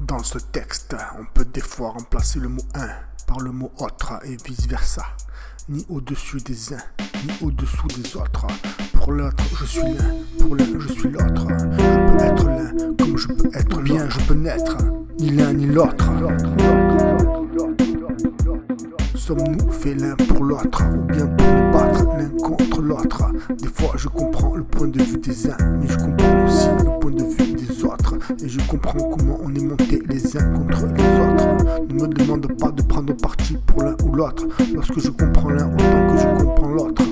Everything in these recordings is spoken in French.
Dans ce texte, on peut des fois remplacer le mot un par le mot autre et vice versa. Ni au-dessus des uns, ni au-dessous des autres. Pour l'autre, je suis l'un, pour l'un, je suis l'autre. Je peux être l'un comme je peux être bien, je peux n'être ni l'un ni l'autre. Sommes-nous faits l'un pour l'autre, ou bien pour nous battre l'un contre l'autre? Des fois je comprends le point de vue des uns, mais je comprends aussi le point de vue des autres. Et je comprends comment on est monté les uns contre les autres. Ne me demande pas de prendre parti pour l'un ou l'autre, lorsque je comprends l'un autant que je comprends l'autre.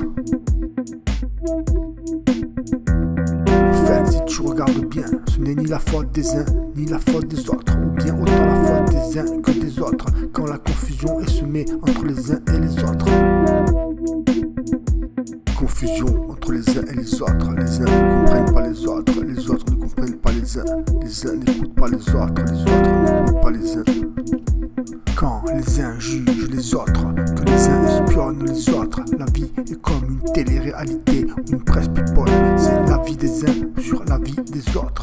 En fait, si tu regardes bien, ce n'est ni la faute des uns, ni la faute des autres, ou bien autant la faute des uns que des autres, quand la confusion est semée entre les uns et les autres. Confusion entre les uns et les autres, les uns ne comprennent pas les autres ne comprennent pas les uns n'écoutent pas les autres n'écoutent pas les uns. Quand les uns jugent les autres, que les uns espionnent les autres, la vie est comme une télé-réalité ou une presse people, c'est la vie des uns sur la vie des autres.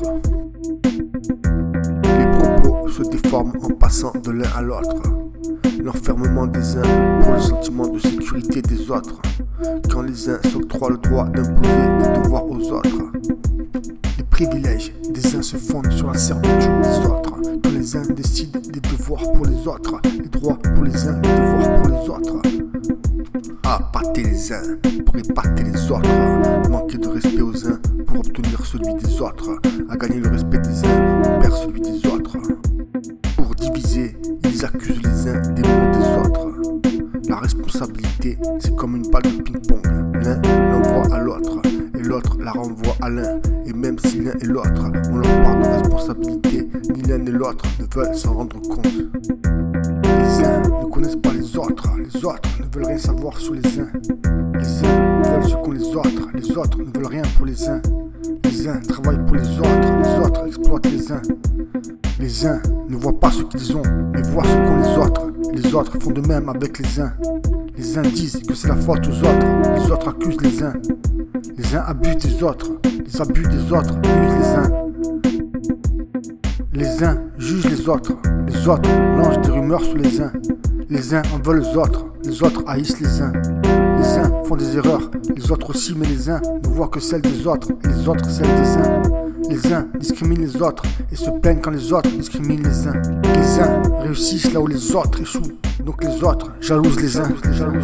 Les propos se déforment en passant de l'un à l'autre. L'enfermement des uns pour le sentiment de sécurité des autres, quand les uns s'octroient le droit d'imposer des devoirs aux autres. Les privilèges des uns se fondent sur la servitude des autres, quand les uns décident des devoirs pour les autres, les droits pour les uns, les devoirs pour les autres. À pâter les uns pour épater les autres, manquer de respect aux uns pour obtenir celui des autres, à gagner le respect des uns, on perd celui des autres. Pour diviser, ils accusent les uns des maux des autres. La responsabilité, c'est comme une balle de ping-pong. L'un l'envoie à l'autre, et l'autre la renvoie à l'un. Et même si l'un et l'autre ont leur part de responsabilité, ni l'un ni l'autre ne veulent s'en rendre compte. Les uns ne connaissent pas les autres ne veulent rien savoir sur les uns. Les uns veulent ce qu'ont les autres ne veulent rien pour les uns. Les uns travaillent pour les autres exploitent les uns. Les uns ne voient pas ce qu'ils ont, mais voient ce qu'ont les autres font de même avec les uns. Les uns disent que c'est la faute aux autres accusent les uns. Les uns abusent des autres, les abus des autres usent les uns. Les uns jugent les autres lancent des rumeurs sur les uns en veulent les autres haïssent les uns. Les uns font des erreurs, les autres aussi, mais les uns ne voient que celles des autres et les autres celles des uns. Les uns discriminent les autres et se plaignent quand les autres discriminent les uns. Les uns réussissent là où les autres échouent, donc les autres jalousent les uns.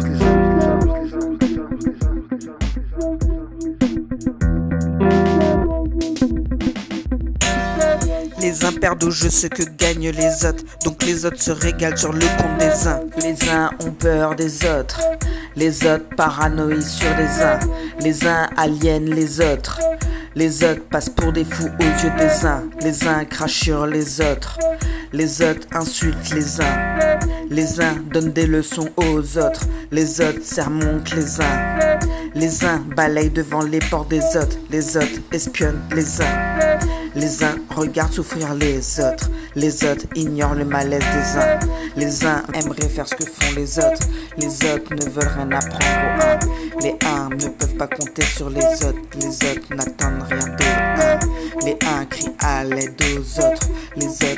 Les uns perdent au jeu ce que gagnent les autres, donc les autres se régalent sur le compte des uns. Les uns ont peur des autres, les autres paranoïent sur les uns aliènent les autres passent pour des fous aux yeux les uns crachent sur les autres insultent les uns donnent des leçons aux autres, les autres sermontent les uns balayent devant les portes des autres espionnent les uns regardent souffrir les autres ignorent le malaise des uns. Les uns aimeraient faire ce que font les autres ne veulent rien apprendre aux uns. Les uns ne peuvent pas compter sur les autres n'attendent rien des uns. Les uns crient à l'aide aux autres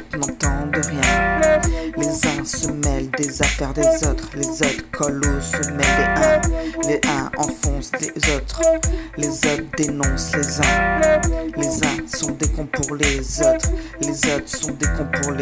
n'entendent rien. Les uns se mêlent des affaires des autres collent aux